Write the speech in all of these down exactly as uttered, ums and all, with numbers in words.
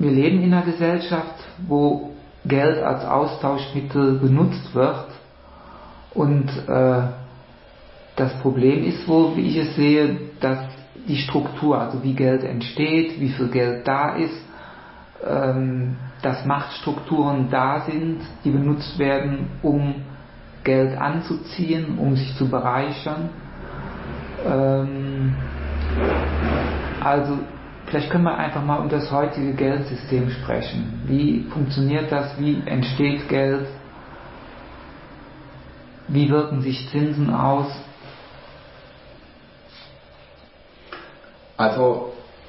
wir leben in einer Gesellschaft, wo Geld als Austauschmittel benutzt wird, und äh, das Problem ist wohl, wie ich es sehe, dass die Struktur, also wie Geld entsteht, wie viel Geld da ist, ähm, dass Machtstrukturen da sind, die benutzt werden, um Geld anzuziehen, um sich zu bereichern. Ähm, also vielleicht können wir einfach mal um das heutige Geldsystem sprechen. Wie funktioniert das? Wie entsteht Geld? Wie wirken sich Zinsen aus? Also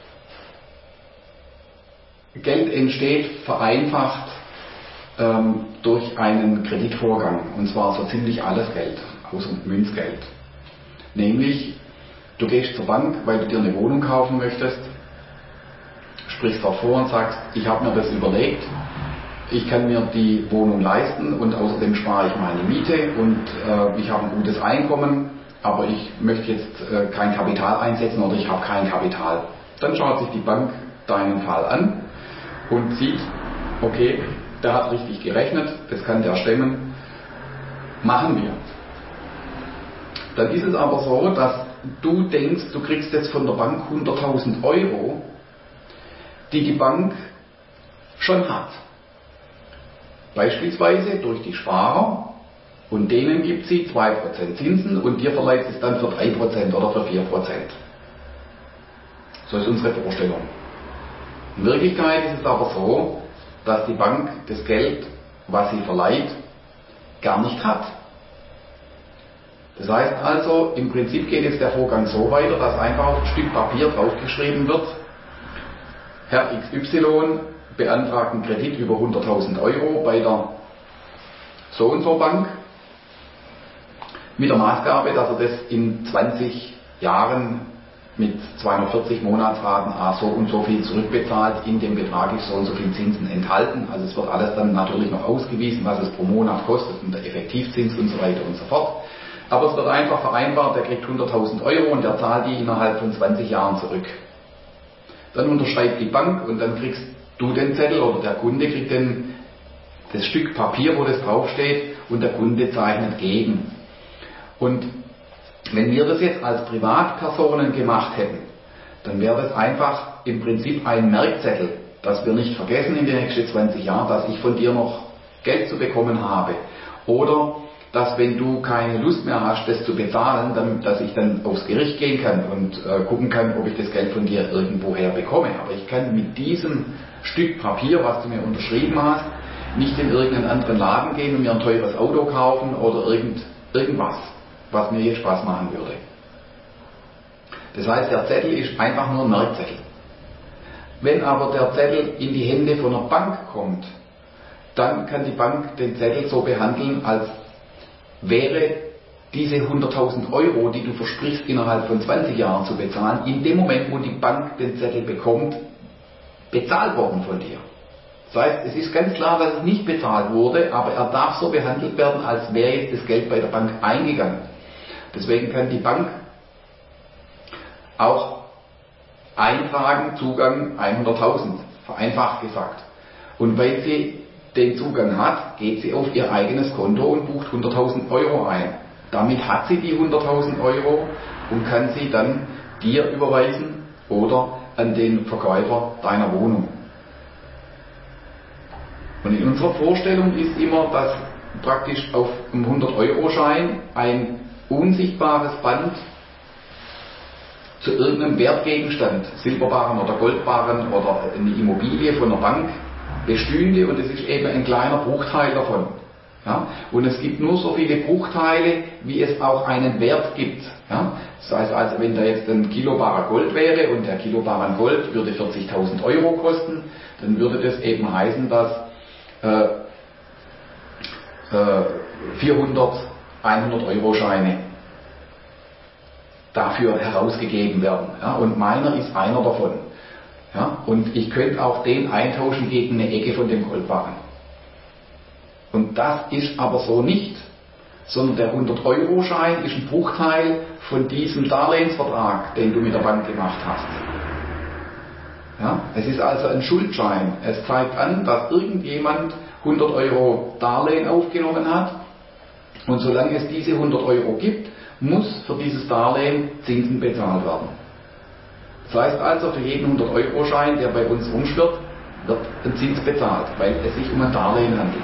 Geld entsteht vereinfacht ähm, durch einen Kreditvorgang, und zwar so ziemlich alles Geld, außer Münzgeld. Nämlich, du gehst zur Bank, weil du dir eine Wohnung kaufen möchtest, sprichst dort vor und sagst, ich habe mir das überlegt, ich kann mir die Wohnung leisten und außerdem spare ich meine Miete und äh, ich habe ein gutes Einkommen, aber ich möchte jetzt äh, kein Kapital einsetzen oder ich habe kein Kapital. Dann schaut sich die Bank deinen Fall an und sieht, okay, der hat richtig gerechnet, das kann der stemmen, machen wir. Dann ist es aber so, dass du denkst, du kriegst jetzt von der Bank hunderttausend Euro, die die Bank schon hat. Beispielsweise durch die Sparer, und denen gibt sie zwei Prozent Zinsen und dir verleiht es dann für drei Prozent oder für vier Prozent. So ist unsere Vorstellung. In Wirklichkeit ist es aber so, dass die Bank das Geld, was sie verleiht, gar nicht hat. Das heißt also, im Prinzip geht jetzt der Vorgang so weiter, dass einfach auf ein Stück Papier draufgeschrieben wird, Herr X Y beantragt einen Kredit über hunderttausend Euro bei der so und so Bank mit der Maßgabe, dass er das in zwanzig Jahren mit zweihundertvierzig Monatsraten a so und so viel zurückbezahlt, in dem Betrag ist so und so viel Zinsen enthalten. Also es wird alles dann natürlich noch ausgewiesen, was es pro Monat kostet und der Effektivzins und so weiter und so fort. Aber es wird einfach vereinbart, der kriegt hunderttausend Euro und der zahlt die innerhalb von zwanzig Jahren zurück. Dann unterschreibt die Bank und dann kriegst du den Zettel oder der Kunde kriegt den, das Stück Papier, wo das draufsteht, und der Kunde zeichnet gegen. Und wenn wir das jetzt als Privatpersonen gemacht hätten, dann wäre das einfach im Prinzip ein Merkzettel, dass wir nicht vergessen in den nächsten zwanzig Jahren, dass ich von dir noch Geld zu bekommen habe. Oder dass, wenn du keine Lust mehr hast, das zu bezahlen, dann, dass ich dann aufs Gericht gehen kann und äh, gucken kann, ob ich das Geld von dir irgendwoher bekomme. Aber ich kann mit diesem Stück Papier, was du mir unterschrieben hast, nicht in irgendeinen anderen Laden gehen und mir ein teures Auto kaufen oder irgend, irgendwas, was mir hier Spaß machen würde. Das heißt, der Zettel ist einfach nur ein Merkzettel. Wenn aber der Zettel in die Hände von einer Bank kommt, dann kann die Bank den Zettel so behandeln, als wäre diese hunderttausend Euro, die du versprichst, innerhalb von zwanzig Jahren zu bezahlen, in dem Moment, wo die Bank den Zettel bekommt, bezahlt worden von dir. Das heißt, es ist ganz klar, dass es nicht bezahlt wurde, aber er darf so behandelt werden, als wäre jetzt das Geld bei der Bank eingegangen. Deswegen kann die Bank auch eintragen, Zugang hunderttausend, vereinfacht gesagt. Und weil sie den Zugang hat, geht sie auf ihr eigenes Konto und bucht hunderttausend Euro ein. Damit hat sie die hunderttausend Euro und kann sie dann dir überweisen oder an den Verkäufer deiner Wohnung. Und in unserer Vorstellung ist immer, dass praktisch auf einem hundert-Euro-Schein ein unsichtbares Band zu irgendeinem Wertgegenstand, Silberbarren oder Goldbarren oder eine Immobilie von der Bank bestünde, und es ist eben ein kleiner Bruchteil davon. Ja? Und es gibt nur so viele Bruchteile, wie es auch einen Wert gibt. Ja? Das heißt also, wenn da jetzt ein Kilobar Gold wäre und der Kilobar an Gold würde vierzigtausend Euro kosten, dann würde das eben heißen, dass äh, äh, vierhundert hundert-Euro-Scheine dafür herausgegeben werden. Ja? Und meiner ist einer davon. Ja? Und ich könnte auch den eintauschen gegen eine Ecke von dem Goldbarren. Und das ist aber so nicht, sondern der hundert-Euro-Schein ist ein Bruchteil von diesem Darlehensvertrag, den du mit der Bank gemacht hast. Ja? Es ist also ein Schuldschein. Es zeigt an, dass irgendjemand hundert Euro Darlehen aufgenommen hat und solange es diese hundert Euro gibt, muss für dieses Darlehen Zinsen bezahlt werden. Das heißt also, für jeden hundert Euro Schein, der bei uns rumschwirrt, wird ein Zins bezahlt, weil es sich um ein Darlehen handelt.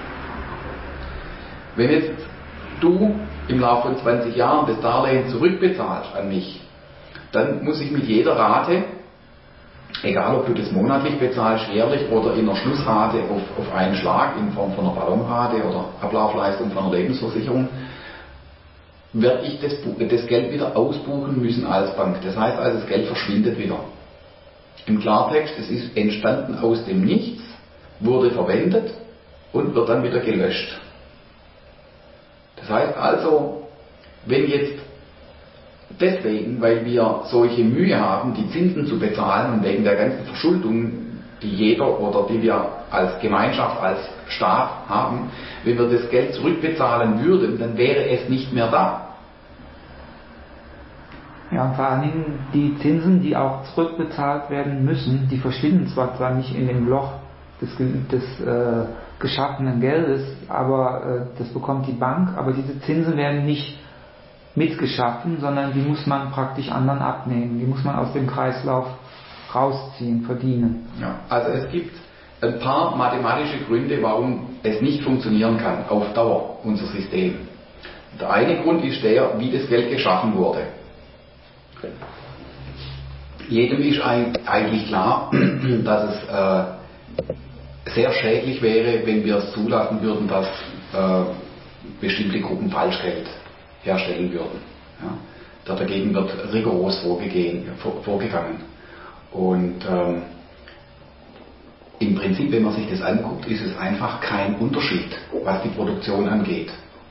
Wenn jetzt du im Laufe von zwanzig Jahren das Darlehen zurückbezahlst an mich, dann muss ich mit jeder Rate, egal ob du das monatlich bezahlst, jährlich oder in der Schlussrate auf, auf einen Schlag in Form von einer Ballonrate oder Ablaufleistung von einer Lebensversicherung, werde ich das, das Geld wieder ausbuchen müssen als Bank. Das heißt also, das Geld verschwindet wieder. Im Klartext, es ist entstanden aus dem Nichts, wurde verwendet und wird dann wieder gelöscht. Das heißt also, wenn jetzt deswegen, weil wir solche Mühe haben, die Zinsen zu bezahlen und wegen der ganzen Verschuldung, die jeder oder die wir als Gemeinschaft, als Staat haben, wenn wir das Geld zurückbezahlen würden, dann wäre es nicht mehr da. Ja, und vor allen Dingen die Zinsen, die auch zurückbezahlt werden müssen, die verschwinden zwar zwar nicht in dem Loch des, des äh, geschaffenen Geldes, aber äh, das bekommt die Bank, aber diese Zinsen werden nicht mitgeschaffen, sondern die muss man praktisch anderen abnehmen, die muss man aus dem Kreislauf rausziehen, verdienen. Ja, also es gibt ein paar mathematische Gründe, warum es nicht funktionieren kann auf Dauer, unser System. Der eine Grund ist der, wie das Geld geschaffen wurde. Jedem ist eigentlich klar, dass es äh, sehr schädlich wäre, wenn wir es zulassen würden, dass äh, bestimmte Gruppen Falschgeld herstellen würden. Ja. Dagegen wird rigoros vorgegeben, vor, vorgegangen. Und ähm, im Prinzip, wenn man sich das anguckt, ist es einfach kein Unterschied, was die Produktion angeht.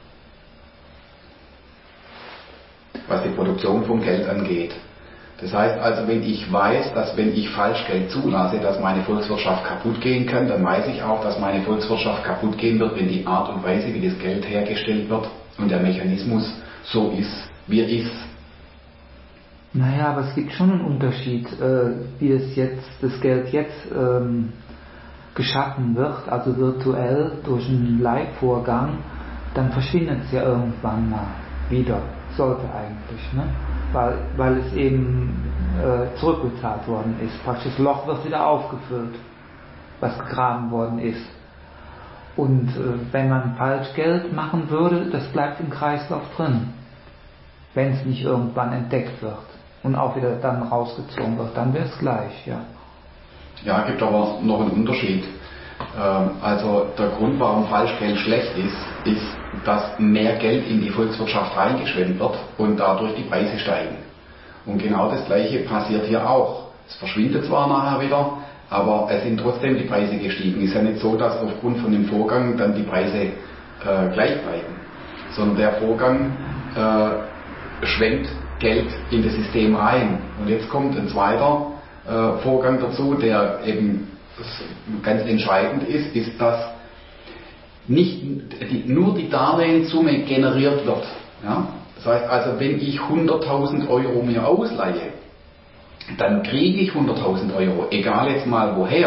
Was die Produktion vom Geld angeht. Das heißt also, wenn ich weiß, dass wenn ich Falschgeld zulasse, dass meine Volkswirtschaft kaputt gehen kann, dann weiß ich auch, dass meine Volkswirtschaft kaputt gehen wird, wenn die Art und Weise, wie das Geld hergestellt wird und der Mechanismus so ist, wie er ist. Naja, aber es gibt schon einen Unterschied, äh, wie es jetzt, das Geld jetzt ähm, geschaffen wird, also virtuell durch einen Leihvorgang, dann verschwindet es ja irgendwann mal wieder. Sollte eigentlich, ne? weil, weil es eben äh, zurückbezahlt worden ist. Praktisch das Loch wird wieder aufgefüllt, was gegraben worden ist. Und äh, wenn man Falschgeld machen würde, das bleibt im Kreislauf drin, wenn es nicht irgendwann entdeckt wird und auch wieder dann rausgezogen wird, dann wäre es gleich, ja. Ja, gibt aber noch einen Unterschied. Also der Grund, warum Falschgeld schlecht ist, ist, dass mehr Geld in die Volkswirtschaft reingeschwemmt wird und dadurch die Preise steigen. Und genau das Gleiche passiert hier auch. Es verschwindet zwar nachher wieder, aber es sind trotzdem die Preise gestiegen. Es ist ja nicht so, dass aufgrund von dem Vorgang dann die Preise äh, gleich bleiben, sondern der Vorgang äh, schwemmt Geld in das System rein. Und jetzt kommt ein zweiter äh, Vorgang dazu, der eben ganz entscheidend ist, ist, dass nicht die, nur die Darlehenssumme generiert wird. Ja? Das heißt also, wenn ich hunderttausend Euro mir ausleihe, dann kriege ich hunderttausend Euro, egal jetzt mal woher.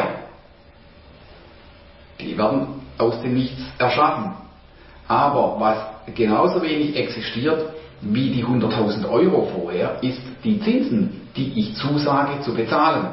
Die werden aus dem Nichts erschaffen. Aber was genauso wenig existiert wie die hunderttausend Euro vorher, ist die Zinsen, die ich zusage zu bezahlen.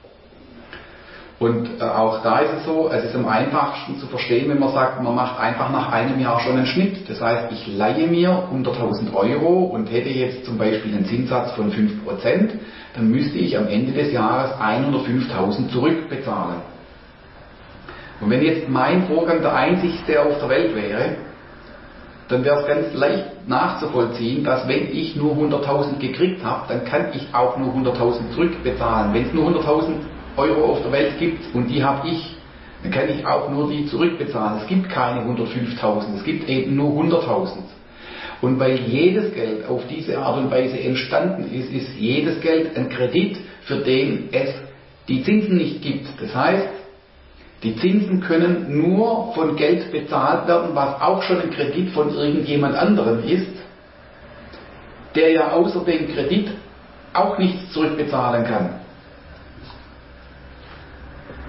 Und äh, auch da ist es so, es ist am einfachsten zu verstehen, wenn man sagt, man macht einfach nach einem Jahr schon einen Schnitt. Das heißt, ich leihe mir hunderttausend Euro und hätte jetzt zum Beispiel einen Zinssatz von fünf Prozent, dann müsste ich am Ende des Jahres hundertfünftausend zurückbezahlen. Und wenn jetzt mein Vorgang der einzigste auf der Welt wäre, dann wäre es ganz leicht nachzuvollziehen, dass wenn ich nur hunderttausend gekriegt habe, dann kann ich auch nur hunderttausend zurückbezahlen. Wenn es nur hunderttausend Euro auf der Welt gibt und die habe ich, dann kann ich auch nur die zurückbezahlen. Es gibt keine hundertfünftausend, es gibt eben nur hunderttausend. Und weil jedes Geld auf diese Art und Weise entstanden ist, ist jedes Geld ein Kredit, für den es die Zinsen nicht gibt. Das heißt, die Zinsen können nur von Geld bezahlt werden, was auch schon ein Kredit von irgendjemand anderem ist, der ja außer dem Kredit auch nichts zurückbezahlen kann.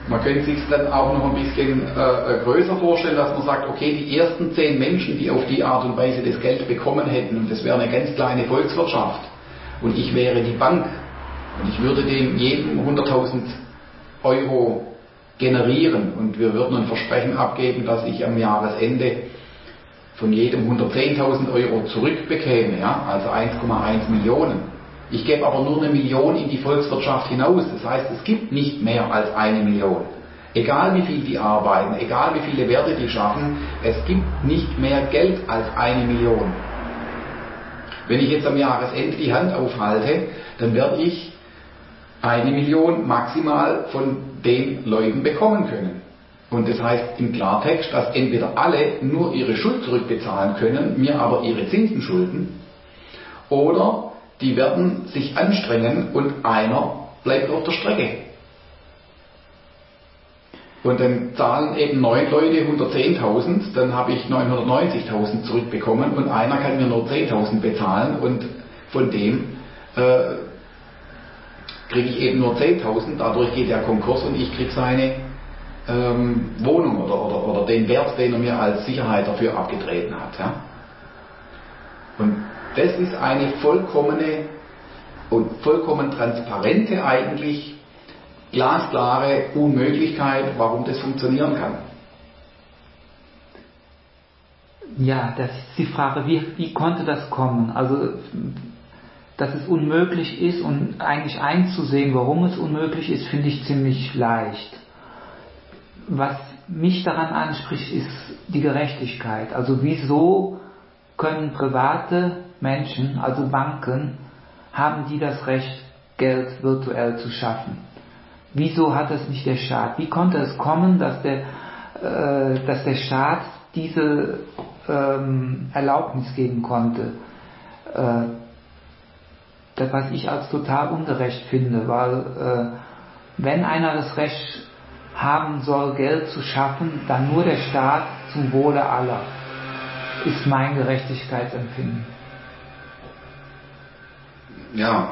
Man könnte sich dann auch noch ein bisschen äh, größer vorstellen, dass man sagt, okay, die ersten zehn Menschen, die auf die Art und Weise das Geld bekommen hätten, und das wäre eine ganz kleine Volkswirtschaft, und ich wäre die Bank, und ich würde dem jedem hunderttausend Euro generieren, und wir würden ein Versprechen abgeben, dass ich am Jahresende von jedem hundertzehntausend Euro zurückbekäme, ja, also eins Komma eins Millionen. Ich gebe aber nur eine Million in die Volkswirtschaft hinaus. Das heißt, es gibt nicht mehr als eine Million. Egal wie viel die arbeiten, egal wie viele Werte die schaffen, es gibt nicht mehr Geld als eine Million. Wenn ich jetzt am Jahresende die Hand aufhalte, dann werde ich eine Million maximal von den Leuten bekommen können. Und das heißt im Klartext, dass entweder alle nur ihre Schuld zurückbezahlen können, mir aber ihre Zinsen schulden, oder die werden sich anstrengen und einer bleibt auf der Strecke. Und dann zahlen eben neun Leute hundertzehntausend, dann habe ich neunhundertneunzigtausend zurückbekommen und einer kann mir nur zehntausend bezahlen und von dem äh, kriege ich eben nur zehntausend, dadurch geht der Konkurs und ich kriege seine ähm, Wohnung oder, oder, oder den Wert, den er mir als Sicherheit dafür abgetreten hat. Ja? Und das ist eine vollkommene und vollkommen transparente eigentlich, glasklare Unmöglichkeit, warum das funktionieren kann. Ja, das ist die Frage, wie, wie konnte das kommen? Also, dass es unmöglich ist und eigentlich einzusehen, warum es unmöglich ist, finde ich ziemlich leicht. Was mich daran anspricht, ist die Gerechtigkeit. Also wieso können private Menschen, also Banken, haben die das Recht, Geld virtuell zu schaffen? Wieso hat es nicht der Staat? Wie konnte es kommen, dass der, äh, dass der Staat diese ähm, Erlaubnis geben konnte? Äh, das, was ich als total ungerecht finde, weil äh, wenn einer das Recht haben soll, Geld zu schaffen, dann nur der Staat zum Wohle aller, ist mein Gerechtigkeitsempfinden. Ja,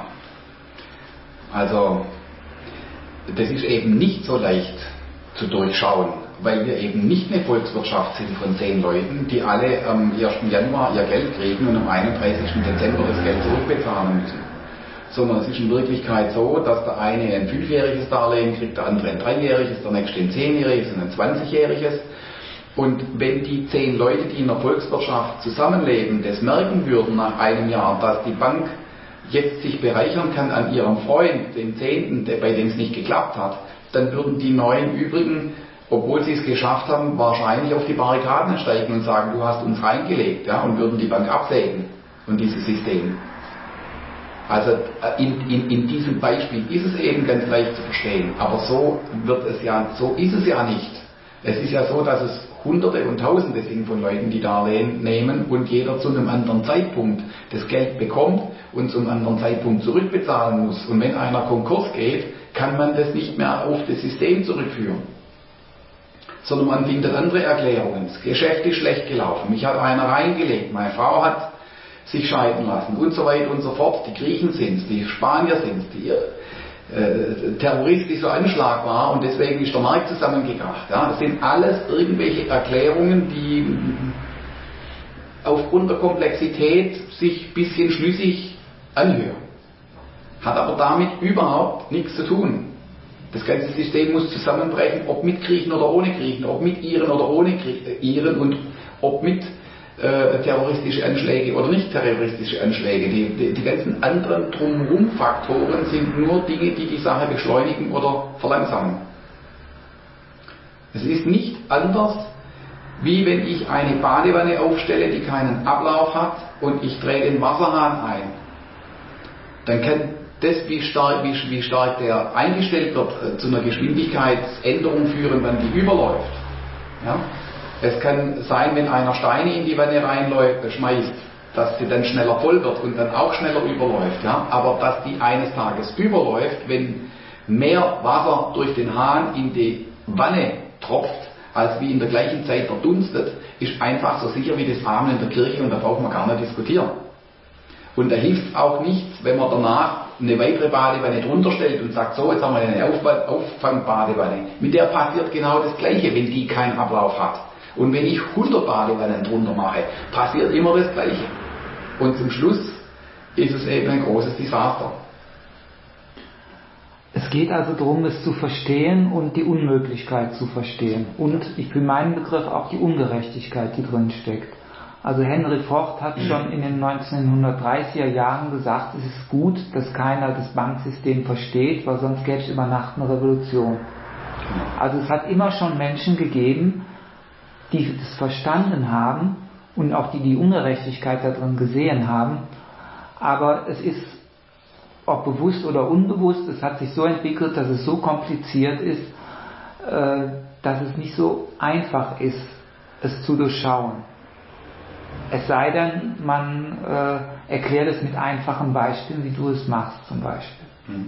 also das ist eben nicht so leicht zu durchschauen, weil wir eben nicht eine Volkswirtschaft sind von zehn Leuten, die alle am ersten Januar ihr Geld kriegen und am einunddreißigsten Dezember das Geld zurückbezahlen müssen. Sondern es ist in Wirklichkeit so, dass der eine ein fünfjähriges Darlehen kriegt, der andere ein dreijähriges, der nächste ein zehnjähriges und ein zwanzigjähriges. Und wenn die zehn Leute, die in der Volkswirtschaft zusammenleben, das merken würden nach einem Jahr, dass die Bank jetzt sich bereichern kann an ihrem Freund, dem Zehnten, der, bei dem es nicht geklappt hat, dann würden die neun übrigen, obwohl sie es geschafft haben, wahrscheinlich auf die Barrikaden steigen und sagen, du hast uns reingelegt, ja, und würden die Bank absägen und dieses System. Also in, in, in diesem Beispiel ist es eben ganz leicht zu verstehen, aber so wird es ja, so ist es ja nicht. Es ist ja so, dass es Hunderte und Tausende sind von Leuten, die Darlehen nehmen und jeder zu einem anderen Zeitpunkt das Geld bekommt und zum anderen Zeitpunkt zurückbezahlen muss. Und wenn einer Konkurs geht, kann man das nicht mehr auf das System zurückführen. Sondern man findet andere Erklärungen. Das Geschäft ist schlecht gelaufen, mich hat einer reingelegt, meine Frau hat sich scheiden lassen und so weiter und so fort. Die Griechen sind es, die Spanier sind es, die äh, terroristischer Anschlag war und deswegen ist der Markt zusammengekracht. Ja, das sind alles irgendwelche Erklärungen, die aufgrund der Komplexität sich ein bisschen schlüssig anhören. Hat aber damit überhaupt nichts zu tun. Das ganze System muss zusammenbrechen, ob mit Griechen oder ohne Griechen, ob mit Iren oder ohne Iren und ob mit äh, terroristische Anschläge oder nicht terroristische Anschläge. Die, die, die ganzen anderen Drumherum-Faktoren sind nur Dinge, die die Sache beschleunigen oder verlangsamen. Es ist nicht anders, wie wenn ich eine Badewanne aufstelle, die keinen Ablauf hat und ich drehe den Wasserhahn ein. Dann kann das, wie stark, wie, wie stark der eingestellt wird, zu einer Geschwindigkeitsänderung führen, wenn die überläuft. Ja? Es kann sein, wenn einer Steine in die Wanne reinläuft, schmeißt, dass sie dann schneller voll wird und dann auch schneller überläuft. Ja? Aber dass die eines Tages überläuft, wenn mehr Wasser durch den Hahn in die Wanne tropft, als wie in der gleichen Zeit verdunstet, ist einfach so sicher wie das Amen in der Kirche und da braucht man gar nicht diskutieren. Und da hilft auch nichts, wenn man danach eine weitere Badewanne drunter stellt und sagt, so, jetzt haben wir eine Aufba- Auffangbadewanne, mit der passiert genau das Gleiche, wenn die keinen Ablauf hat. Und wenn ich hundert Badewannen drunter mache, passiert immer das Gleiche. Und zum Schluss ist es eben ein großes Desaster. Es geht also darum, es zu verstehen und die Unmöglichkeit zu verstehen. Und ich für meinen Begriff auch die Ungerechtigkeit, die drin steckt. Also Henry Ford hat schon in den neunzehnhundertdreißiger Jahren gesagt, es ist gut, dass keiner das Banksystem versteht, weil sonst gäbe es über Nacht eine Revolution. Also es hat immer schon Menschen gegeben, die das verstanden haben und auch die die Ungerechtigkeit darin gesehen haben. Aber es ist, ob bewusst oder unbewusst, es hat sich so entwickelt, dass es so kompliziert ist, dass es nicht so einfach ist, es zu durchschauen. Es sei denn, man äh, erklärt es mit einfachen Beispielen, wie du es machst zum Beispiel.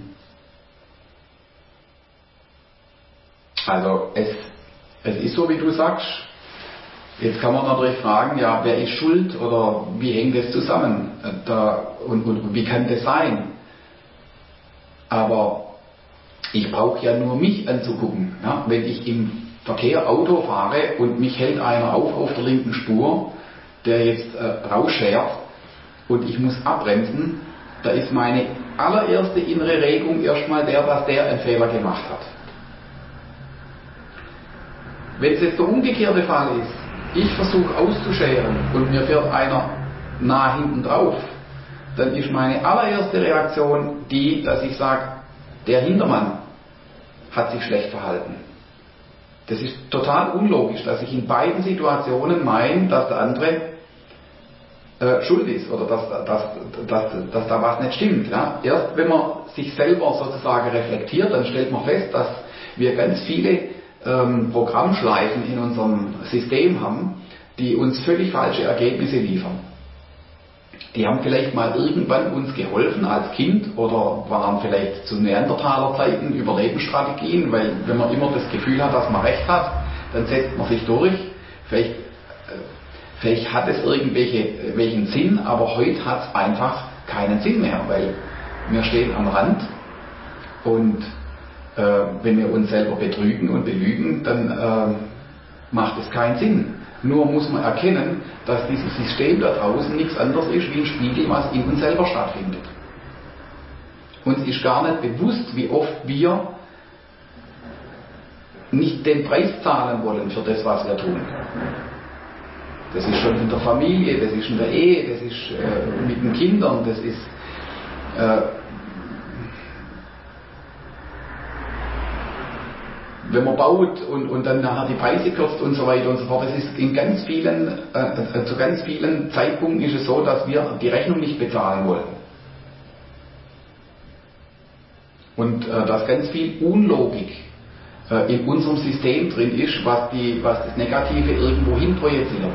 Also es, es ist so, wie du sagst. Jetzt kann man natürlich fragen, ja, wer ist schuld oder wie hängt das zusammen? Da, und, und, und wie kann das sein? Aber ich brauche ja nur mich anzugucken. Ja? Wenn ich im Verkehr Auto fahre und mich hält einer auf auf der linken Spur, der jetzt äh, rausschert und ich muss abbremsen, da ist meine allererste innere Regung erstmal der, dass der einen Fehler gemacht hat. Wenn es jetzt der umgekehrte Fall ist, ich versuche auszuscheren und mir fährt einer nah hinten drauf, dann ist meine allererste Reaktion die, dass ich sage, der Hintermann hat sich schlecht verhalten. Das ist total unlogisch, dass ich in beiden Situationen meine, dass der andere äh, schuld ist oder dass, dass, dass, dass da was nicht stimmt. Ja? Erst wenn man sich selber sozusagen reflektiert, dann stellt man fest, dass wir ganz viele ähm, Programmschleifen in unserem System haben, die uns völlig falsche Ergebnisse liefern. Die haben vielleicht mal irgendwann uns geholfen als Kind oder waren vielleicht zu Neandertaler-Zeiten Überlebensstrategien, weil wenn man immer das Gefühl hat, dass man recht hat, dann setzt man sich durch. Vielleicht, äh, vielleicht hat es irgendwelche welchen Sinn, aber heute hat es einfach keinen Sinn mehr, weil wir stehen am Rand und äh, wenn wir uns selber betrügen und belügen, dann äh, macht es keinen Sinn. Nur muss man erkennen, dass dieses System da draußen nichts anderes ist wie ein Spiegel, was in uns selber stattfindet. Uns ist gar nicht bewusst, wie oft wir nicht den Preis zahlen wollen für das, was wir tun. Das ist schon in der Familie, das ist in der Ehe, das ist äh, mit den Kindern, das ist äh, wenn man baut und, und dann nachher die Preise kürzt und so weiter und so fort. Das ist in ganz vielen, äh, zu ganz vielen Zeitpunkten ist es so, dass wir die Rechnung nicht bezahlen wollen. Und äh, dass ganz viel Unlogik äh, in unserem System drin ist, was, die, was das Negative irgendwo hin projiziert.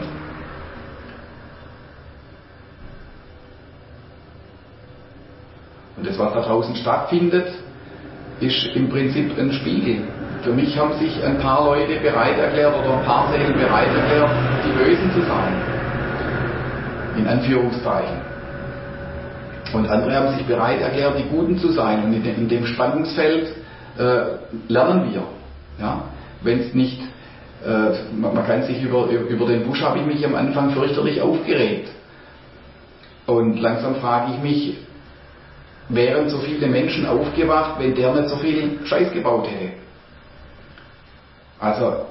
Und das, was da draußen stattfindet, ist im Prinzip ein Spiegel. Für mich haben sich ein paar Leute bereit erklärt oder ein paar Seelen bereit erklärt, die Bösen zu sein. In Anführungszeichen. Und andere haben sich bereit erklärt, die Guten zu sein. Und in dem, in dem Spannungsfeld äh, lernen wir. Ja? Wenn es nicht, äh, man, man kann sich über, über den Bush habe ich mich am Anfang fürchterlich aufgeregt. Und langsam frage ich mich, wären so viele Menschen aufgewacht, wenn der nicht so viel Scheiß gebaut hätte? Also,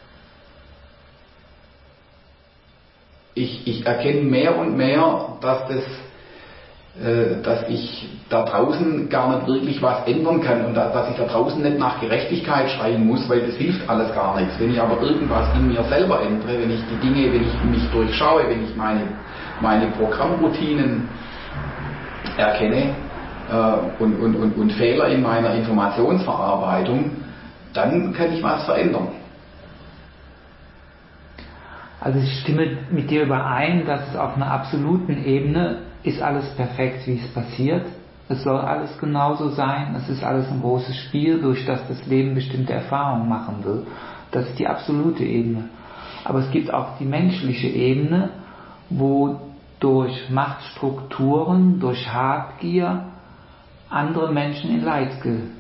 ich, ich erkenne mehr und mehr, dass, das, äh, dass ich da draußen gar nicht wirklich was ändern kann und da, dass ich da draußen nicht nach Gerechtigkeit schreien muss, weil das hilft alles gar nichts. Wenn ich aber irgendwas in mir selber ändere, wenn ich die Dinge, wenn ich mich durchschaue, wenn ich meine, meine Programmroutinen erkenne, Und, und, und, und Fehler in meiner Informationsverarbeitung, dann kann ich was verändern. Also ich stimme mit dir überein, dass es auf einer absoluten Ebene ist alles perfekt, wie es passiert. Es soll alles genauso sein. Es ist alles ein großes Spiel, durch das das Leben bestimmte Erfahrungen machen will. Das ist die absolute Ebene. Aber es gibt auch die menschliche Ebene, wo durch Machtstrukturen, durch Habgier andere Menschen in Leid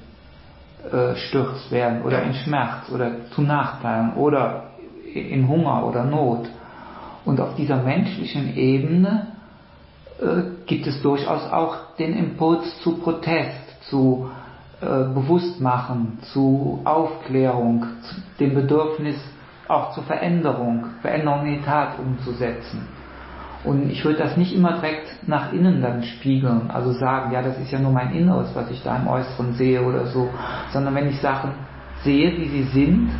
gestürzt werden oder in Schmerz oder zu Nachteilen oder in Hunger oder Not. Und auf dieser menschlichen Ebene äh, gibt es durchaus auch den Impuls zu Protest, zu äh, Bewusstmachen, zu Aufklärung, zu dem Bedürfnis auch zur Veränderung, Veränderung in die Tat umzusetzen. Und ich würde das nicht immer direkt nach innen dann spiegeln, also sagen, ja, das ist ja nur mein Inneres, was ich da im Äußeren sehe oder so, sondern wenn ich Sachen sehe, wie sie sind,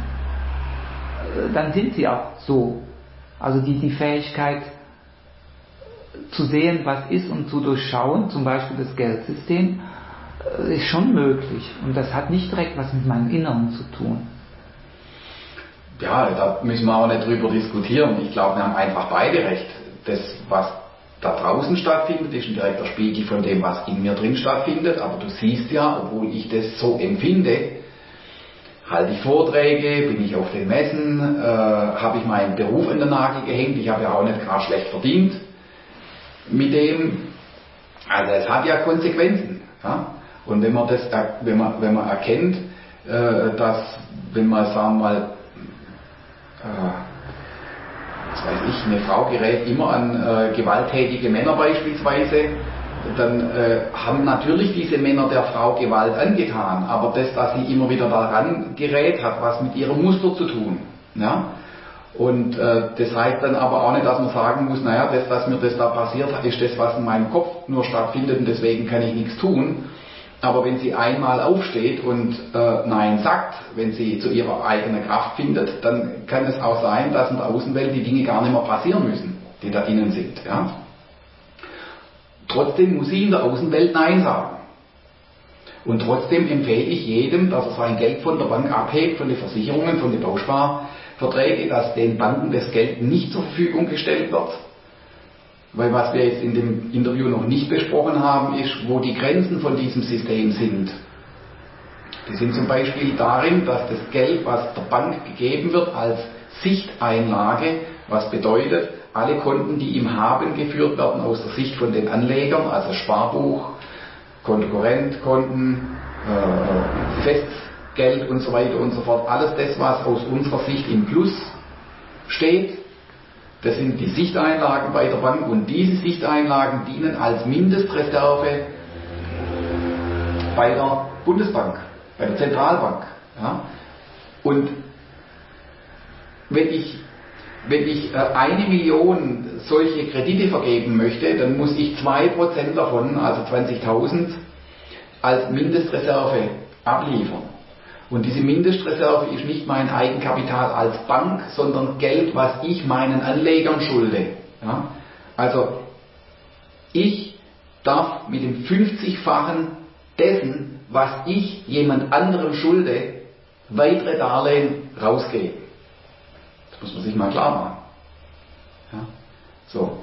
dann sind sie auch so. Also die, die Fähigkeit zu sehen, was ist und zu durchschauen, zum Beispiel das Geldsystem, ist schon möglich. Und das hat nicht direkt was mit meinem Inneren zu tun. Ja, da müssen wir auch nicht drüber diskutieren. Ich glaube, wir haben einfach beide recht. Das, was da draußen stattfindet, ist ein direkter Spiegel von dem, was in mir drin stattfindet. Aber du siehst ja, obwohl ich das so empfinde, halte ich Vorträge, bin ich auf den Messen, äh, habe ich meinen Beruf an den Nagel gehängt. Ich habe ja auch nicht gerade schlecht verdient mit dem. Also es hat ja Konsequenzen. Ja? Und wenn man das, wenn man, wenn man erkennt, äh, dass, wenn man, sagen wir mal, äh, was weiß ich, eine Frau gerät immer an äh, gewalttätige Männer beispielsweise, dann äh, haben natürlich diese Männer der Frau Gewalt angetan, aber das, dass sie immer wieder daran gerät, hat was mit ihrem Muster zu tun. Ja? Und äh, das heißt dann aber auch nicht, dass man sagen muss, naja, das, dass mir das da passiert, ist das, was in meinem Kopf nur stattfindet und deswegen kann ich nichts tun. Aber wenn sie einmal aufsteht und äh, Nein sagt, wenn sie zu ihrer eigenen Kraft findet, dann kann es auch sein, dass in der Außenwelt die Dinge gar nicht mehr passieren müssen, die da innen sind. Ja? Trotzdem muss sie in der Außenwelt Nein sagen. Und trotzdem empfehle ich jedem, dass er sein Geld von der Bank abhebt, von den Versicherungen, von den Bausparverträgen, dass den Banken das Geld nicht zur Verfügung gestellt wird. Weil was wir jetzt in dem Interview noch nicht besprochen haben, ist, wo die Grenzen von diesem System sind. Die sind zum Beispiel darin, dass das Geld, was der Bank gegeben wird, als Sichteinlage, was bedeutet, alle Konten, die im Haben geführt werden, aus der Sicht von den Anlegern, also Sparbuch, Kontokorrentkonten, äh, Festgeld und so weiter und so fort, alles das, was aus unserer Sicht im Plus steht, das sind die Sichteinlagen bei der Bank und diese Sichteinlagen dienen als Mindestreserve bei der Bundesbank, bei der Zentralbank. Ja? Und wenn ich, wenn ich äh, eine Million solche Kredite vergeben möchte, dann muss ich zwei Prozent davon, also zwanzigtausend, als Mindestreserve abliefern. Und diese Mindestreserve ist nicht mein Eigenkapital als Bank, sondern Geld, was ich meinen Anlegern schulde. Ja? Also ich darf mit dem fünfzigfachen dessen, was ich jemand anderem schulde, weitere Darlehen rausgeben. Das muss man sich mal klar machen. Ja? So.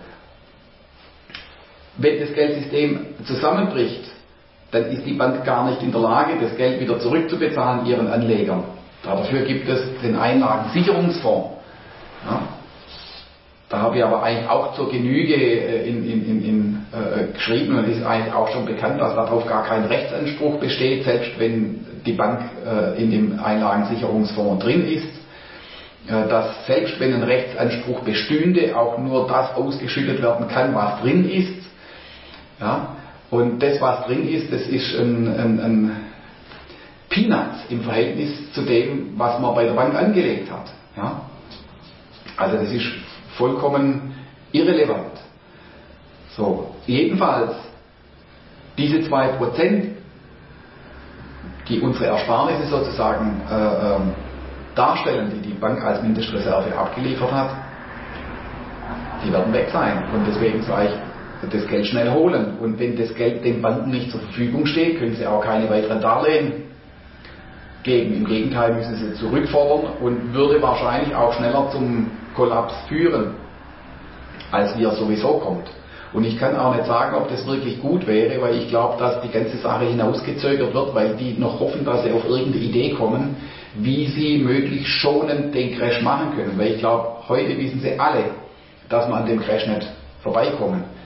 Wenn das Geldsystem zusammenbricht, dann ist die Bank gar nicht in der Lage, das Geld wieder zurückzubezahlen ihren Anlegern. Dafür gibt es den Einlagensicherungsfonds. Ja. Da habe ich aber eigentlich auch zur Genüge in, in, in, in, äh, geschrieben und ist eigentlich auch schon bekannt, dass darauf gar kein Rechtsanspruch besteht, selbst wenn die Bank äh, in dem Einlagensicherungsfonds drin ist. Äh, dass selbst wenn ein Rechtsanspruch bestünde, auch nur das ausgeschüttet werden kann, was drin ist. Ja. Und das, was drin ist, das ist ein, ein, ein Peanuts im Verhältnis zu dem, was man bei der Bank angelegt hat. Ja? Also das ist vollkommen irrelevant. So, jedenfalls, diese zwei Prozent, die unsere Ersparnisse sozusagen äh, äh, darstellen, die die Bank als Mindestreserve abgeliefert hat, die werden weg sein. Und deswegen sage ich, das Geld schnell holen. Und wenn das Geld den Banken nicht zur Verfügung steht, können sie auch keine weiteren Darlehen geben. Im Gegenteil müssen sie zurückfordern und würde wahrscheinlich auch schneller zum Kollaps führen, als wie er sowieso kommt. Und ich kann auch nicht sagen, ob das wirklich gut wäre, weil ich glaube, dass die ganze Sache hinausgezögert wird, weil die noch hoffen, dass sie auf irgendeine Idee kommen, wie sie möglichst schonend den Crash machen können. Weil ich glaube, heute wissen sie alle, dass man an dem Crash nicht vorbeikommen.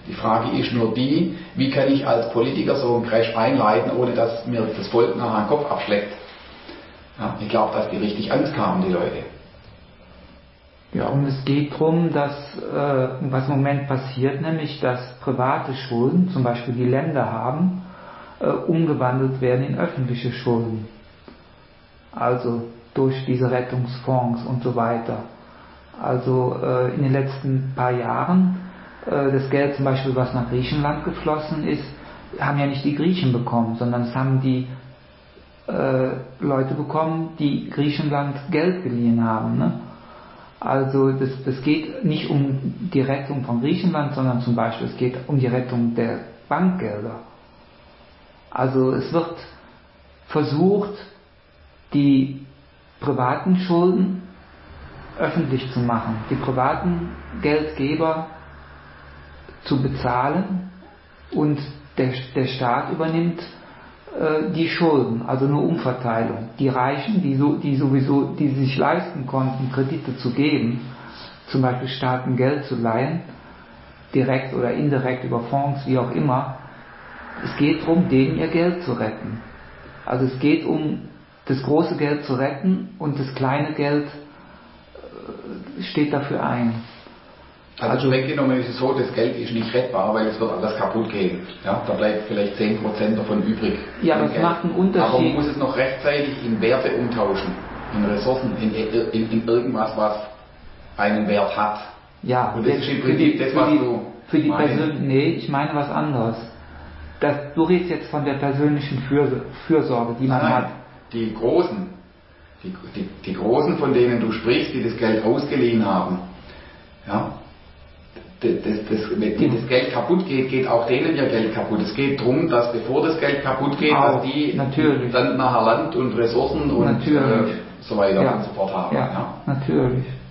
Die Frage ist nur die, wie kann ich als Politiker so einen Crash einleiten, ohne dass mir das Volk nachher den Kopf abschlägt. Ja, ich glaube, dass die richtig Angst haben, die Leute. Ja, und es geht darum, dass äh, was im Moment passiert, nämlich dass private Schulden, zum Beispiel die Länder haben, äh, umgewandelt werden in öffentliche Schulden. Also durch diese Rettungsfonds und so weiter. Also äh, in den letzten paar Jahren, äh, das Geld zum Beispiel, was nach Griechenland geflossen ist, haben ja nicht die Griechen bekommen, sondern es haben die äh, Leute bekommen, die Griechenland Geld geliehen haben. Ne? Also das, das geht nicht um die Rettung von Griechenland, sondern zum Beispiel es geht um die Rettung der Bankgelder. Also es wird versucht, die privaten Schulden öffentlich zu machen, die privaten Geldgeber zu bezahlen und der, der Staat übernimmt äh, die Schulden, also eine Umverteilung. Die Reichen, die, so, die sowieso, die sich leisten konnten, Kredite zu geben, zum Beispiel Staaten Geld zu leihen, direkt oder indirekt über Fonds, wie auch immer, es geht darum, denen ihr Geld zu retten. Also es geht um das große Geld zu retten und das kleine Geld steht dafür ein. Also, also streng genommen ist es so, das Geld ist nicht rettbar, weil es wird alles kaputt gehen. Ja, da bleibt vielleicht zehn Prozent davon übrig. Ja, aber es macht einen Unterschied. Aber man muss es noch rechtzeitig in Werte umtauschen, in Ressourcen, in, in, in irgendwas, was einen Wert hat. Ja, und das ist im Prinzip das, was die, du für die Persön- Nee, ich meine was anderes. Das, du redest jetzt von der persönlichen Fürsorge, Fürsorge die man Nein, hat. Die Großen, die, die, die Großen, von denen du sprichst, die das Geld ausgeliehen haben, ja, das, das, wenn das Geld kaputt geht, geht auch denen ihr Geld kaputt. Es geht darum, dass bevor das Geld kaputt geht, auch, dass die natürlich. dann nachher Land und Ressourcen und äh, so weiter ja. und so fort haben. Ja, Ja. natürlich.